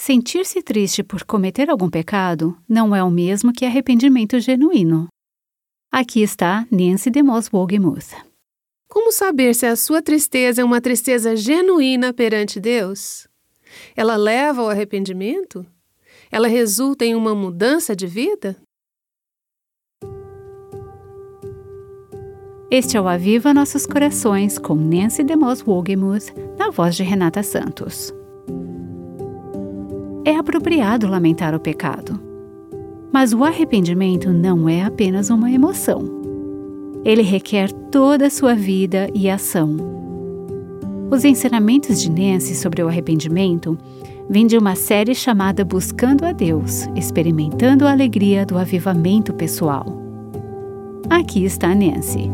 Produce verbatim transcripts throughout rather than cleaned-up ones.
Sentir-se triste por cometer algum pecado não é o mesmo que arrependimento genuíno. Aqui está Nancy DeMoss Wolgemuth. Como saber se a sua tristeza é uma tristeza genuína perante Deus? Ela leva ao arrependimento? Ela resulta em uma mudança de vida? Este é o Aviva Nossos Corações com Nancy DeMoss Wolgemuth, na voz de Renata Santos. É apropriado lamentar o pecado, mas o arrependimento não é apenas uma emoção. Ele requer toda a sua vida e ação. Os ensinamentos de Nancy sobre o arrependimento vêm de uma série chamada Buscando a Deus, experimentando a alegria do avivamento pessoal. Aqui está Nancy.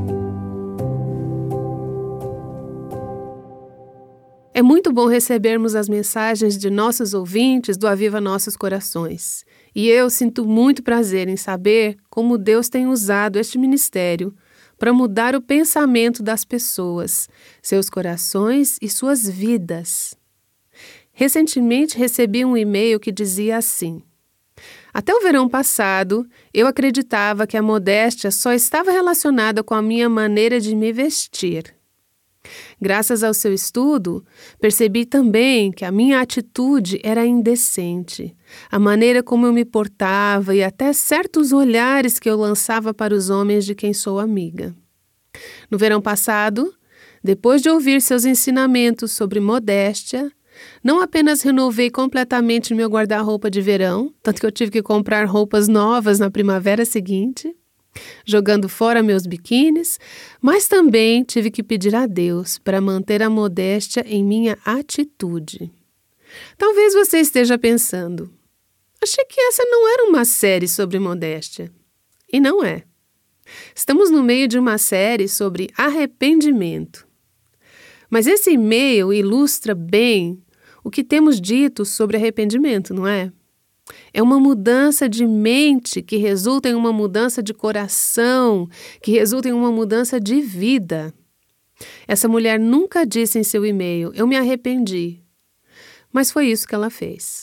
É muito bom recebermos as mensagens de nossos ouvintes do Aviva Nossos Corações. E eu sinto muito prazer em saber como Deus tem usado este ministério para mudar o pensamento das pessoas, seus corações e suas vidas. Recentemente recebi um e-mail que dizia assim: até o verão passado, eu acreditava que a modéstia só estava relacionada com a minha maneira de me vestir. Graças ao seu estudo, percebi também que a minha atitude era indecente, a maneira como eu me portava e até certos olhares que eu lançava para os homens de quem sou amiga. No verão passado, depois de ouvir seus ensinamentos sobre modéstia, não apenas renovei completamente meu guarda-roupa de verão, tanto que eu tive que comprar roupas novas na primavera seguinte, jogando fora meus biquínis, mas também tive que pedir a Deus para manter a modéstia em minha atitude. Talvez você esteja pensando, achei que essa não era uma série sobre modéstia. E não é. Estamos no meio de uma série sobre arrependimento. Mas esse e-mail ilustra bem o que temos dito sobre arrependimento, não é? É uma mudança de mente que resulta em uma mudança de coração, que resulta em uma mudança de vida. Essa mulher nunca disse em seu e-mail, eu me arrependi. Mas foi isso que ela fez.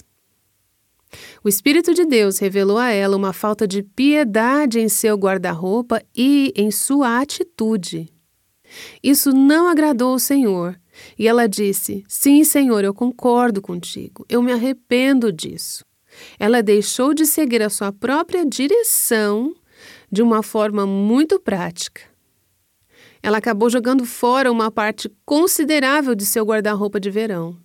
O Espírito de Deus revelou a ela uma falta de piedade em seu guarda-roupa e em sua atitude. Isso não agradou ao Senhor, e ela disse, sim, Senhor, eu concordo contigo, eu me arrependo disso. Ela deixou de seguir a sua própria direção de uma forma muito prática. Ela acabou jogando fora uma parte considerável de seu guarda-roupa de verão.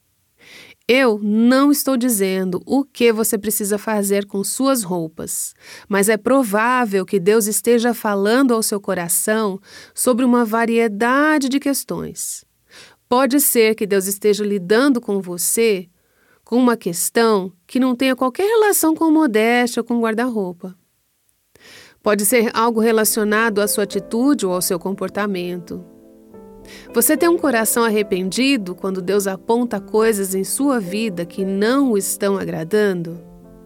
Eu não estou dizendo o que você precisa fazer com suas roupas, mas é provável que Deus esteja falando ao seu coração sobre uma variedade de questões. Pode ser que Deus esteja lidando com você com uma questão que não tenha qualquer relação com modéstia ou com guarda-roupa. Pode ser algo relacionado à sua atitude ou ao seu comportamento. Você tem um coração arrependido quando Deus aponta coisas em sua vida que não o estão agradando?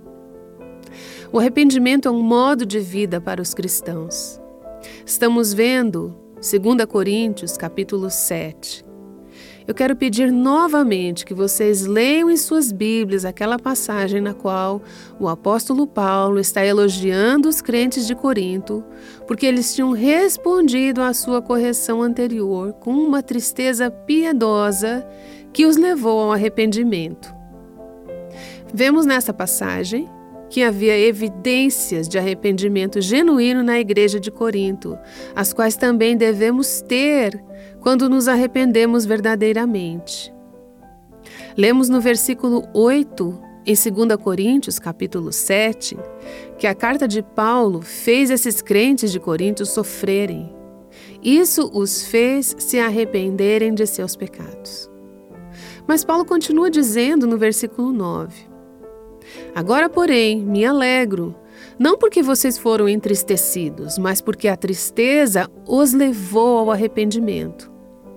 O arrependimento é um modo de vida para os cristãos. Estamos vendo dois Coríntios, capítulo sete. Eu quero pedir novamente que vocês leiam em suas Bíblias aquela passagem na qual o apóstolo Paulo está elogiando os crentes de Corinto, porque eles tinham respondido à sua correção anterior com uma tristeza piedosa que os levou ao arrependimento. Vemos nessa passagem que havia evidências de arrependimento genuíno na igreja de Corinto, as quais também devemos ter quando nos arrependemos verdadeiramente. Lemos no versículo oito, em dois Coríntios, capítulo sete, que a carta de Paulo fez esses crentes de Corinto sofrerem. Isso os fez se arrependerem de seus pecados. Mas Paulo continua dizendo no versículo nove, agora, porém, me alegro, não porque vocês foram entristecidos, mas porque a tristeza os levou ao arrependimento.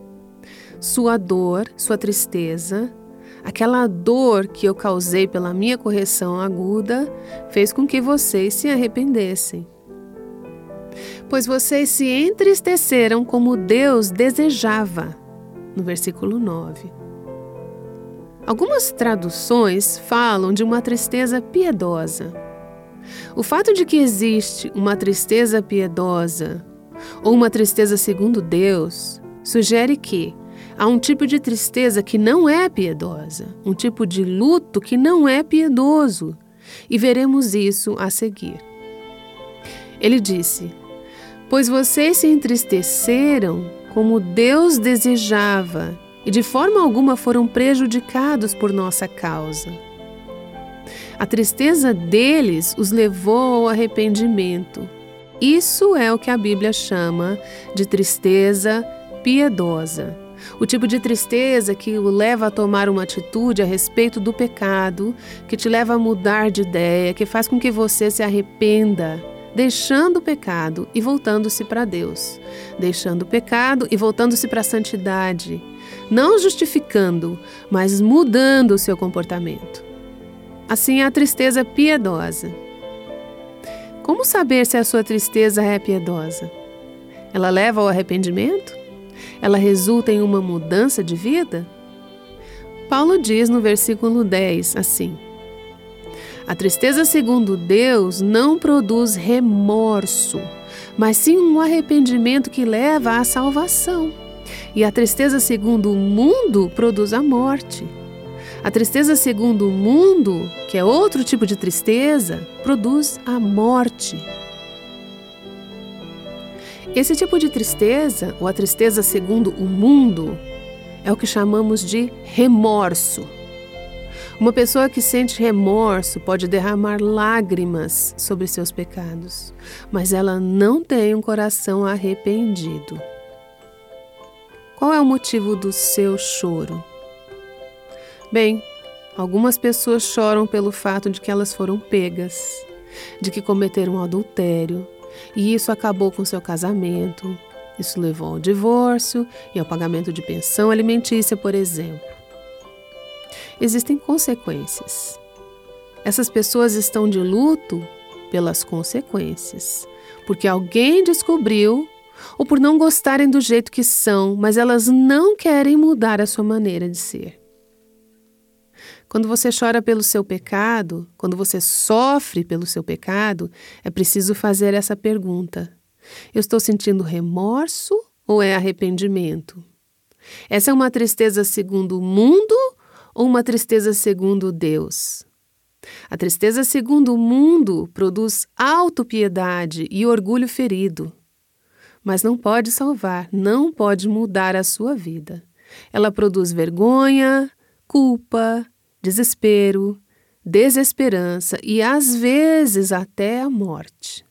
Sua dor, sua tristeza, aquela dor que eu causei pela minha correção aguda, fez com que vocês se arrependessem. Pois vocês se entristeceram como Deus desejava, no versículo nove. Algumas traduções falam de uma tristeza piedosa. O fato de que existe uma tristeza piedosa ou uma tristeza segundo Deus sugere que há um tipo de tristeza que não é piedosa, um tipo de luto que não é piedoso, e veremos isso a seguir. Ele disse: pois vocês se entristeceram como Deus desejava e de forma alguma foram prejudicados por nossa causa. A tristeza deles os levou ao arrependimento. Isso é o que a Bíblia chama de tristeza piedosa. O tipo de tristeza que o leva a tomar uma atitude a respeito do pecado, que te leva a mudar de ideia, que faz com que você se arrependa, deixando o pecado e voltando-se para Deus, deixando o pecado e voltando-se para a santidade, não justificando, mas mudando o seu comportamento. Assim é a tristeza piedosa. Como saber se a sua tristeza é piedosa? Ela leva ao arrependimento? Ela resulta em uma mudança de vida? Paulo diz no versículo dez assim: a tristeza segundo Deus não produz remorso, mas sim um arrependimento que leva à salvação. E a tristeza segundo o mundo produz a morte. A tristeza segundo o mundo, que é outro tipo de tristeza, produz a morte. Esse tipo de tristeza, ou a tristeza segundo o mundo, é o que chamamos de remorso. Uma pessoa que sente remorso pode derramar lágrimas sobre seus pecados, mas ela não tem um coração arrependido. Qual é o motivo do seu choro? Bem, algumas pessoas choram pelo fato de que elas foram pegas, de que cometeram adultério, e isso acabou com seu casamento. Isso levou ao divórcio e ao pagamento de pensão alimentícia, por exemplo. Existem consequências. Essas pessoas estão de luto pelas consequências, porque alguém descobriu, ou por não gostarem do jeito que são, mas elas não querem mudar a sua maneira de ser. Quando você chora pelo seu pecado, quando você sofre pelo seu pecado, é preciso fazer essa pergunta: eu estou sentindo remorso ou é arrependimento? Essa é uma tristeza segundo o mundo ou uma tristeza segundo Deus? A tristeza segundo o mundo produz autopiedade e orgulho ferido, mas não pode salvar, não pode mudar a sua vida. Ela produz vergonha, culpa, desespero, desesperança e, às vezes, até a morte.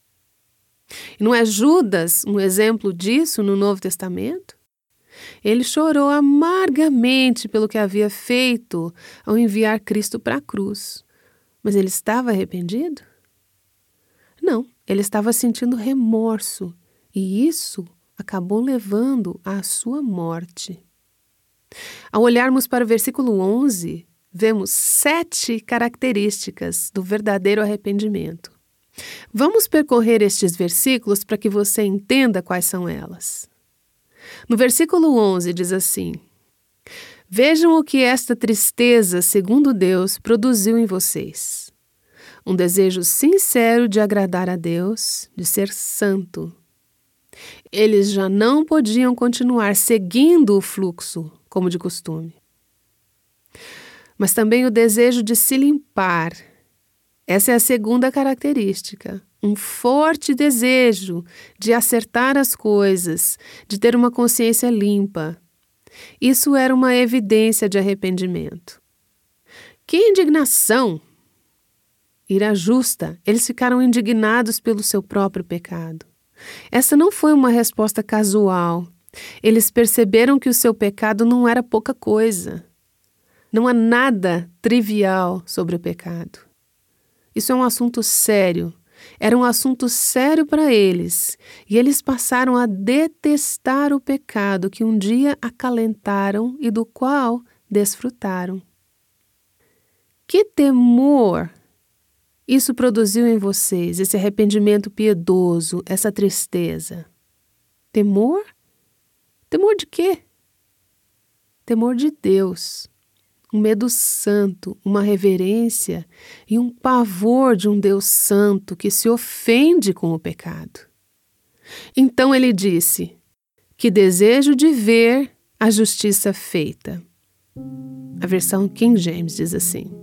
E não é Judas um exemplo disso no Novo Testamento? Ele chorou amargamente pelo que havia feito ao enviar Cristo para a cruz. Mas ele estava arrependido? Não, ele estava sentindo remorso e isso acabou levando à sua morte. Ao olharmos para o versículo onze, vemos sete características do verdadeiro arrependimento. Vamos percorrer estes versículos para que você entenda quais são elas. No versículo onze diz assim: vejam o que esta tristeza, segundo Deus, produziu em vocês. Um desejo sincero de agradar a Deus, de ser santo. Eles já não podiam continuar seguindo o fluxo, como de costume. Mas também o desejo de se limpar. Essa é a segunda característica. Um forte desejo de acertar as coisas, de ter uma consciência limpa. Isso era uma evidência de arrependimento. Que indignação! Ira justa, eles ficaram indignados pelo seu próprio pecado. Essa não foi uma resposta casual. Eles perceberam que o seu pecado não era pouca coisa. Não há nada trivial sobre o pecado. Isso é um assunto sério. Era um assunto sério para eles, e eles passaram a detestar o pecado que um dia acalentaram e do qual desfrutaram. Que temor isso produziu em vocês, esse arrependimento piedoso, essa tristeza? Temor? Temor de quê? Temor de Deus. um medo santo, uma reverência e um pavor de um Deus santo que se ofende com o pecado. Então ele disse: que desejo de ver a justiça feita. A versão King James diz assim: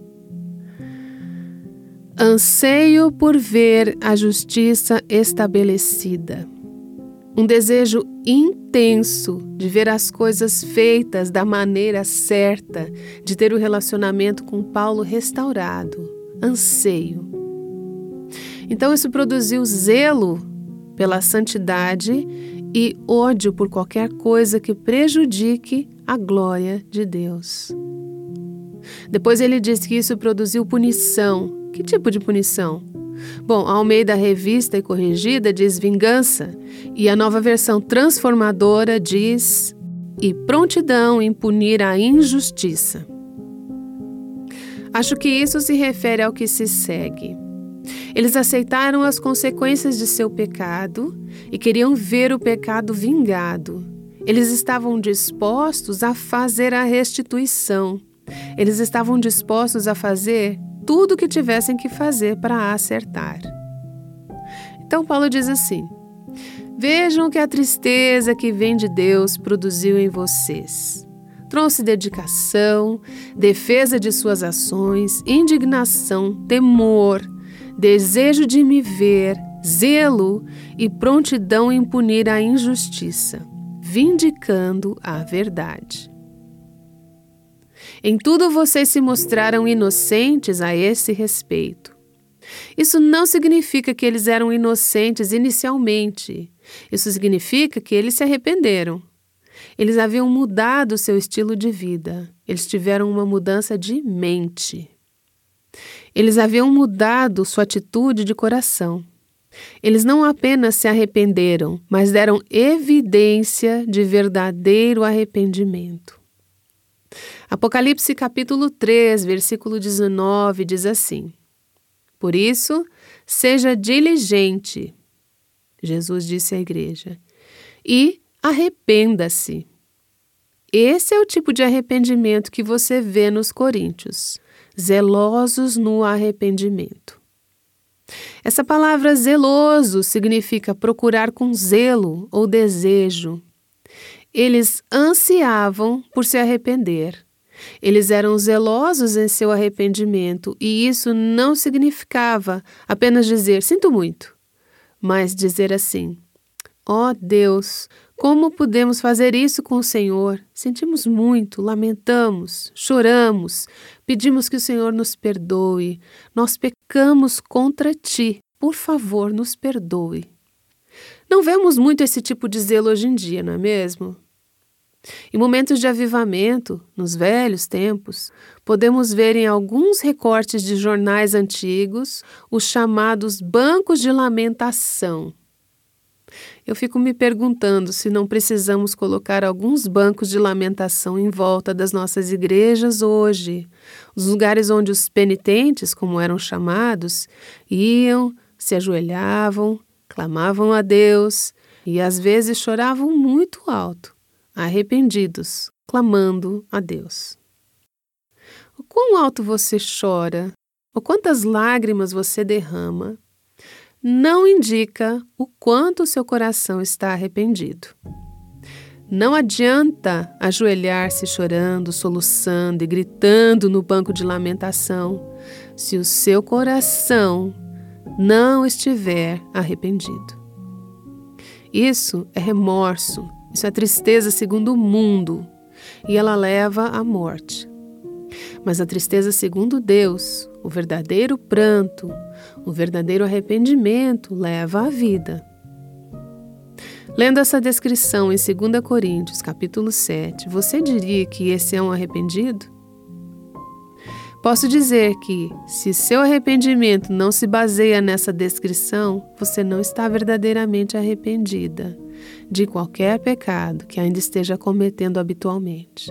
anseio por ver a justiça estabelecida. Um desejo intenso de ver as coisas feitas da maneira certa, de ter o relacionamento com Paulo restaurado. Anseio. Então isso produziu zelo pela santidade e ódio por qualquer coisa que prejudique a glória de Deus. Depois ele diz que isso produziu punição. Que tipo de punição? Bom, a Almeida Revista e Corrigida diz vingança, e a Nova Versão Transformadora diz e prontidão em punir a injustiça. Acho que isso se refere ao que se segue. Eles aceitaram as consequências de seu pecado e queriam ver o pecado vingado. Eles estavam dispostos a fazer a restituição. Eles estavam dispostos a fazer tudo o que tivessem que fazer para acertar. Então Paulo diz assim: vejam que a tristeza que vem de Deus produziu em vocês. Trouxe dedicação, defesa de suas ações, indignação, temor, desejo de me ver, zelo e prontidão em punir a injustiça, vindicando a verdade. Em tudo vocês se mostraram inocentes a esse respeito. Isso não significa que eles eram inocentes inicialmente. Isso significa que eles se arrependeram. Eles haviam mudado seu estilo de vida. Eles tiveram uma mudança de mente. Eles haviam mudado sua atitude de coração. Eles não apenas se arrependeram, mas deram evidência de verdadeiro arrependimento. Apocalipse capítulo três, versículo dezenove, diz assim: por isso, seja diligente, Jesus disse à igreja, e arrependa-se. Esse é o tipo de arrependimento que você vê nos coríntios, zelosos no arrependimento. Essa palavra zeloso significa procurar com zelo ou desejo. Eles ansiavam por se arrepender. Eles eram zelosos em seu arrependimento e isso não significava apenas dizer sinto muito, mas dizer assim: ó Deus, como podemos fazer isso com o Senhor? Sentimos muito, lamentamos, choramos, pedimos que o Senhor nos perdoe. Nós pecamos contra Ti, por favor, nos perdoe. Não vemos muito esse tipo de zelo hoje em dia, não é mesmo? Em momentos de avivamento, nos velhos tempos, podemos ver em alguns recortes de jornais antigos os chamados bancos de lamentação. Eu fico me perguntando se não precisamos colocar alguns bancos de lamentação em volta das nossas igrejas hoje, os lugares onde os penitentes, como eram chamados, iam, se ajoelhavam, clamavam a Deus e às vezes choravam muito alto, arrependidos, clamando a Deus. O quão alto você chora, ou quantas lágrimas você derrama, não indica o quanto o seu coração está arrependido. Não adianta ajoelhar-se chorando, soluçando e gritando no banco de lamentação se o seu coração não estiver arrependido. Isso é remorso, isso é tristeza segundo o mundo, e ela leva à morte. Mas a tristeza segundo Deus, o verdadeiro pranto, o verdadeiro arrependimento leva à vida. Lendo essa descrição em dois Coríntios, capítulo sete, você diria que esse é um arrependido? Posso dizer que, se seu arrependimento não se baseia nessa descrição, você não está verdadeiramente arrependida de qualquer pecado que ainda esteja cometendo habitualmente.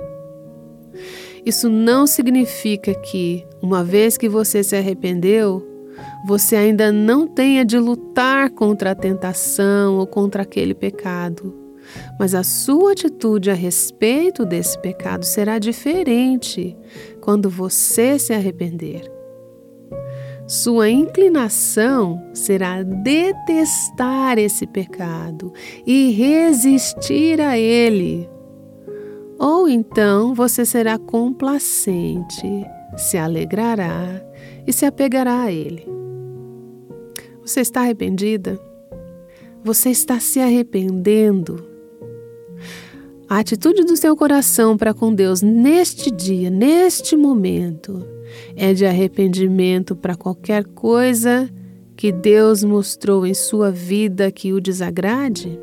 Isso não significa que, uma vez que você se arrependeu, você ainda não tenha de lutar contra a tentação ou contra aquele pecado, mas a sua atitude a respeito desse pecado será diferente quando você se arrepender. Sua inclinação será detestar esse pecado e resistir a ele. Ou então você será complacente, se alegrará e se apegará a ele. Você está arrependida? Você está se arrependendo? A atitude do seu coração para com Deus neste dia, neste momento, é de arrependimento para qualquer coisa que Deus mostrou em sua vida que o desagrade?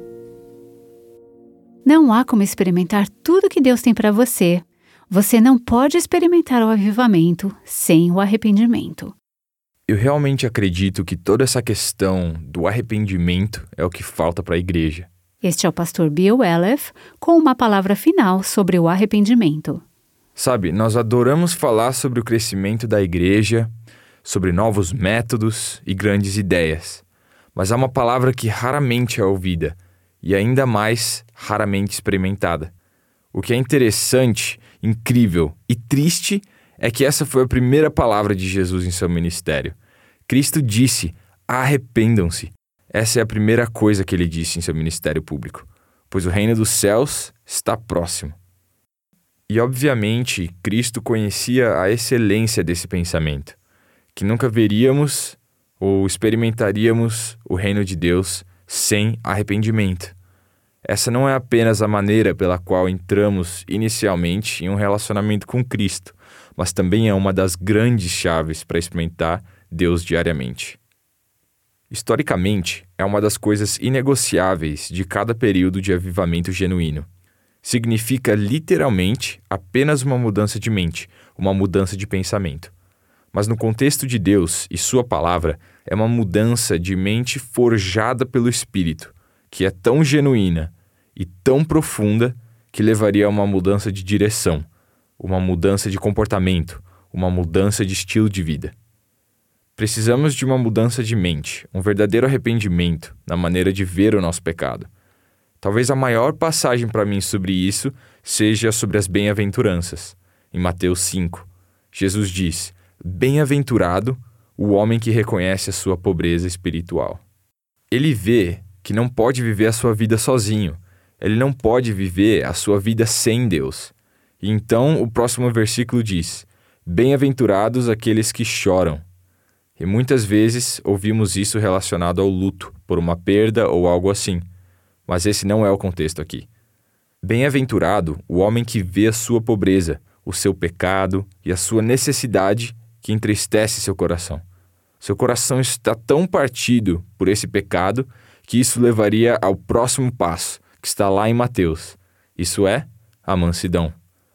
Não há como experimentar tudo que Deus tem para você. Você não pode experimentar o avivamento sem o arrependimento. Eu realmente acredito que toda essa questão do arrependimento é o que falta para a igreja. Este é o pastor Bill Elef com uma palavra final sobre o arrependimento. Sabe, nós adoramos falar sobre o crescimento da igreja, sobre novos métodos e grandes ideias. Mas há uma palavra que raramente é ouvida e ainda mais raramente experimentada. O que é interessante, incrível e triste é que essa foi a primeira palavra de Jesus em seu ministério. Cristo disse, arrependam-se. Essa é a primeira coisa que ele disse em seu ministério público, pois o reino dos céus está próximo. E, obviamente, Cristo conhecia a excelência desse pensamento, que nunca veríamos ou experimentaríamos o reino de Deus sem arrependimento. Essa não é apenas a maneira pela qual entramos inicialmente em um relacionamento com Cristo, mas também é uma das grandes chaves para experimentar Deus diariamente. Historicamente, é uma das coisas inegociáveis de cada período de avivamento genuíno. Significa literalmente apenas uma mudança de mente, uma mudança de pensamento. Mas no contexto de Deus e sua palavra, é uma mudança de mente forjada pelo Espírito, que é tão genuína e tão profunda que levaria a uma mudança de direção, uma mudança de comportamento, uma mudança de estilo de vida. Precisamos de uma mudança de mente, um verdadeiro arrependimento na maneira de ver o nosso pecado. Talvez a maior passagem para mim sobre isso seja sobre as bem-aventuranças. Em Mateus cinco, Jesus diz, bem-aventurado o homem que reconhece a sua pobreza espiritual. Ele vê que não pode viver a sua vida sozinho. Ele não pode viver a sua vida sem Deus. E então o próximo versículo diz, bem-aventurados aqueles que choram. E muitas vezes ouvimos isso relacionado ao luto, por uma perda ou algo assim. Mas esse não é o contexto aqui. Bem-aventurado o homem que vê a sua pobreza, o seu pecado e a sua necessidade que entristece seu coração. Seu coração está tão partido por esse pecado que isso levaria ao próximo passo, que está lá em Mateus. Isso é a mansidão.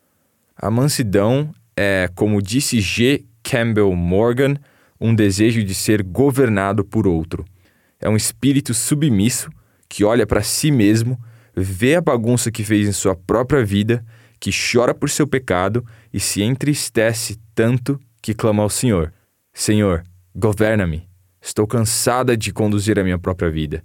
A mansidão é, como disse G. Campbell Morgan, um desejo de ser governado por outro. É um espírito submisso que olha para si mesmo, vê a bagunça que fez em sua própria vida, que chora por seu pecado e se entristece tanto que clama ao Senhor. Senhor, governa-me. Estou cansada de conduzir a minha própria vida.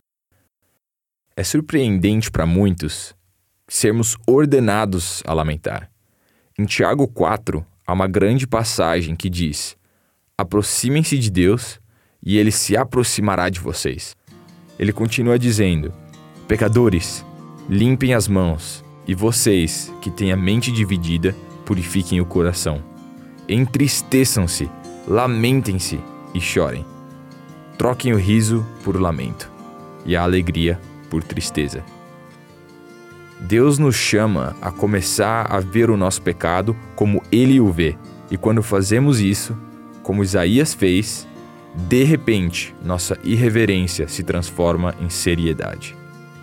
É surpreendente para muitos sermos ordenados a lamentar. Em Tiago quatro, há uma grande passagem que diz, aproximem-se de Deus e Ele se aproximará de vocês. Ele continua dizendo, pecadores, limpem as mãos, e vocês, que têm a mente dividida, purifiquem o coração. Entristeçam-se, lamentem-se e chorem. Troquem o riso por lamento, e a alegria por tristeza. Deus nos chama a começar a ver o nosso pecado como Ele o vê, e quando fazemos isso, como Isaías fez, de repente, nossa irreverência se transforma em seriedade.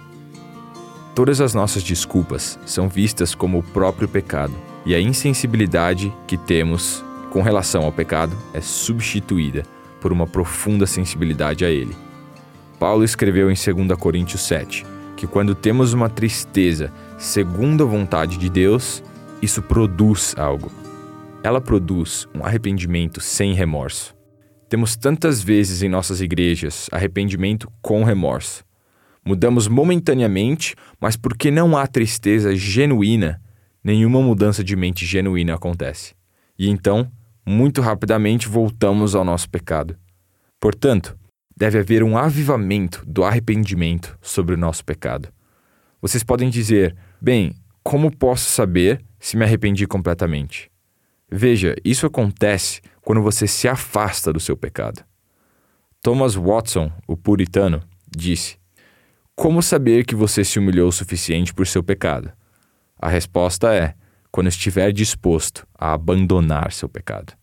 Todas as nossas desculpas são vistas como o próprio pecado, e a insensibilidade que temos com relação ao pecado é substituída por uma profunda sensibilidade a ele. Paulo escreveu em dois Coríntios sete que quando temos uma tristeza segundo a vontade de Deus, isso produz algo. Ela produz um arrependimento sem remorso. Temos tantas vezes em nossas igrejas arrependimento com remorso. Mudamos momentaneamente, mas porque não há tristeza genuína, nenhuma mudança de mente genuína acontece. e então, muito rapidamente, voltamos ao nosso pecado. Portanto, deve haver um avivamento do arrependimento sobre o nosso pecado. Vocês podem dizer, bem, como posso saber se me arrependi completamente? Veja, isso acontece quando você se afasta do seu pecado. Thomas Watson, o puritano, disse: como saber que você se humilhou o suficiente por seu pecado? A resposta é, quando estiver disposto a abandonar seu pecado.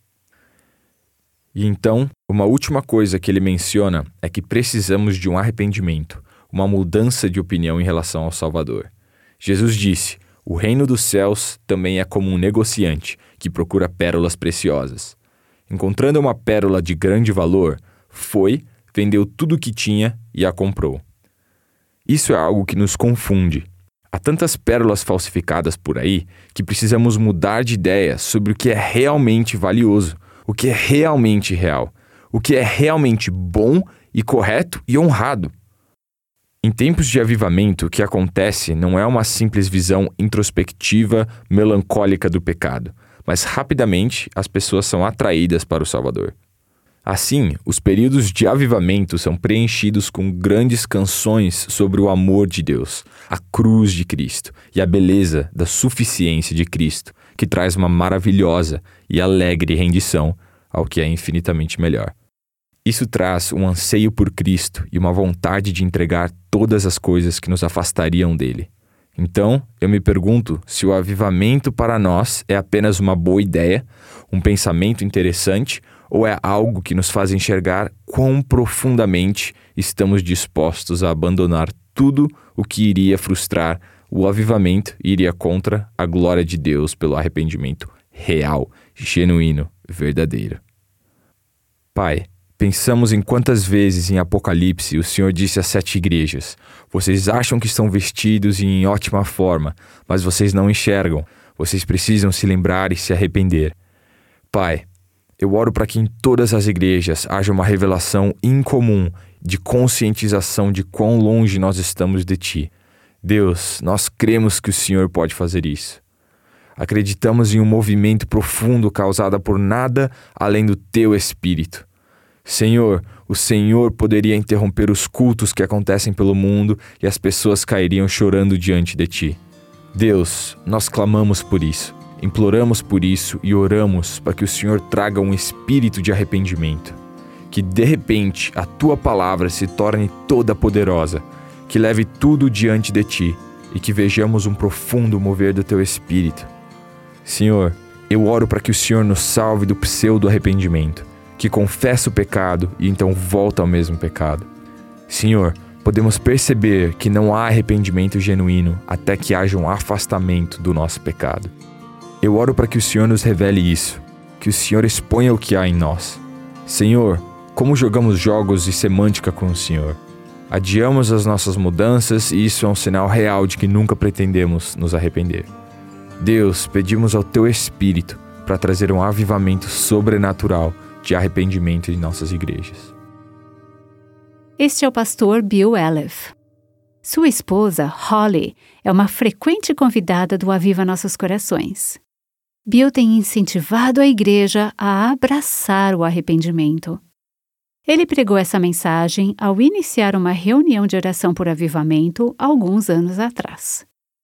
E então, uma última coisa que ele menciona é que precisamos de um arrependimento, uma mudança de opinião em relação ao Salvador. Jesus disse: o reino dos céus também é como um negociante que procura pérolas preciosas. Encontrando uma pérola de grande valor, foi, vendeu tudo o que tinha e a comprou. Isso é algo que nos confunde. Há tantas pérolas falsificadas por aí que precisamos mudar de ideia sobre o que é realmente valioso, o que é realmente real, o que é realmente bom e correto e honrado. Em tempos de avivamento, o que acontece não é uma simples visão introspectiva, melancólica do pecado, mas rapidamente as pessoas são atraídas para o Salvador. Assim, os períodos de avivamento são preenchidos com grandes canções sobre o amor de Deus, a cruz de Cristo e a beleza da suficiência de Cristo, que traz uma maravilhosa e alegre rendição ao que é infinitamente melhor. Isso traz um anseio por Cristo e uma vontade de entregar todas as coisas que nos afastariam dele. Então, eu me pergunto se o avivamento para nós é apenas uma boa ideia, um pensamento interessante, ou é algo que nos faz enxergar quão profundamente estamos dispostos a abandonar tudo o que iria frustrar o avivamento e iria contra a glória de Deus pelo arrependimento real, genuíno, verdadeiro. Pai, pensamos em quantas vezes em Apocalipse o Senhor disse às sete igrejas: vocês acham que estão vestidos e em ótima forma, mas vocês não enxergam. Vocês precisam se lembrar e se arrepender. Pai, eu oro para que em todas as igrejas haja uma revelação incomum de conscientização de quão longe nós estamos de Ti. Deus, nós cremos que o Senhor pode fazer isso. Acreditamos em um movimento profundo causado por nada além do Teu Espírito. Senhor, o Senhor poderia interromper os cultos que acontecem pelo mundo e as pessoas cairiam chorando diante de Ti. Deus, nós clamamos por isso. Imploramos por isso e oramos para que o Senhor traga um espírito de arrependimento. Que de repente a Tua palavra se torne toda poderosa, que leve tudo diante de Ti e que vejamos um profundo mover do Teu Espírito. Senhor, eu oro para que o Senhor nos salve do pseudo-arrependimento, que confessa o pecado e então volta ao mesmo pecado. Senhor, podemos perceber que não há arrependimento genuíno até que haja um afastamento do nosso pecado. Eu oro para que o Senhor nos revele isso, que o Senhor exponha o que há em nós. Senhor, como jogamos jogos de semântica com o Senhor? Adiamos as nossas mudanças e isso é um sinal real de que nunca pretendemos nos arrepender. Deus, pedimos ao Teu Espírito para trazer um avivamento sobrenatural de arrependimento em nossas igrejas. Este é o pastor Bill Elef. Sua esposa, Holly, é uma frequente convidada do Aviva Nossos Corações. Bill tem incentivado a igreja a abraçar o arrependimento. Ele pregou essa mensagem ao iniciar uma reunião de oração por avivamento alguns anos atrás.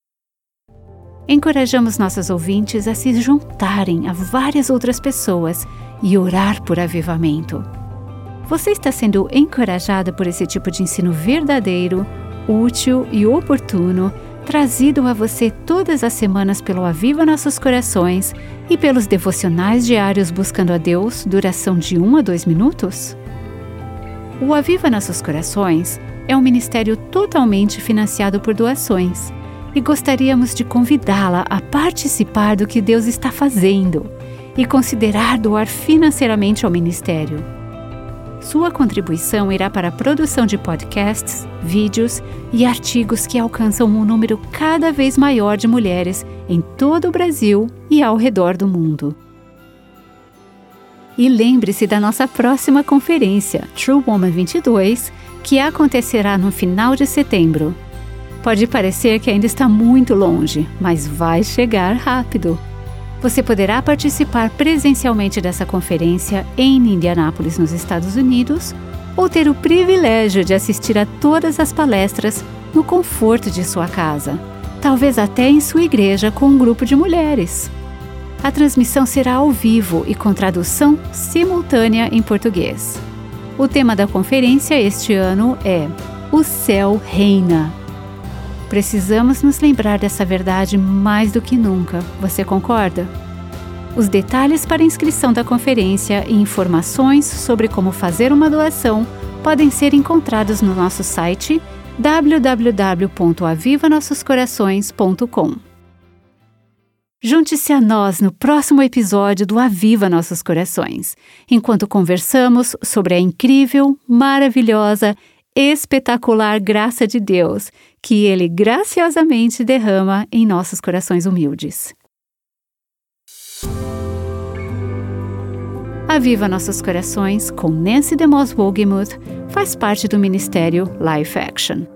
Encorajamos nossos ouvintes a se juntarem a várias outras pessoas e orar por avivamento. Você está sendo encorajado por esse tipo de ensino verdadeiro, útil e oportuno, trazido a você todas as semanas pelo Aviva Nossos Corações e pelos devocionais diários Buscando a Deus, duração de um a dois minutos? O Aviva Nossos Corações é um ministério totalmente financiado por doações e gostaríamos de convidá-la a participar do que Deus está fazendo e considerar doar financeiramente ao ministério. Sua contribuição irá para a produção de podcasts, vídeos e artigos que alcançam um número cada vez maior de mulheres em todo o Brasil e ao redor do mundo. E lembre-se da nossa próxima conferência, True Woman vinte e dois, que acontecerá no final de setembro. Pode parecer que ainda está muito longe, mas vai chegar rápido. Você poderá participar presencialmente dessa conferência em Indianápolis, nos Estados Unidos, ou ter o privilégio de assistir a todas as palestras no conforto de sua casa, talvez até em sua igreja com um grupo de mulheres. A transmissão será ao vivo e com tradução simultânea em português. O tema da conferência este ano é O Céu Reina. Precisamos nos lembrar dessa verdade mais do que nunca, você concorda? Os detalhes para a inscrição da conferência e informações sobre como fazer uma doação podem ser encontrados no nosso site w w w ponto aviva nossos corações ponto com. Junte-se a nós no próximo episódio do Aviva Nossos Corações, enquanto conversamos sobre a incrível, maravilhosa, espetacular graça de Deus que Ele graciosamente derrama em nossos corações humildes. Aviva Nossos Corações, com Nancy DeMoss Wogemuth, faz parte do Ministério Life Action.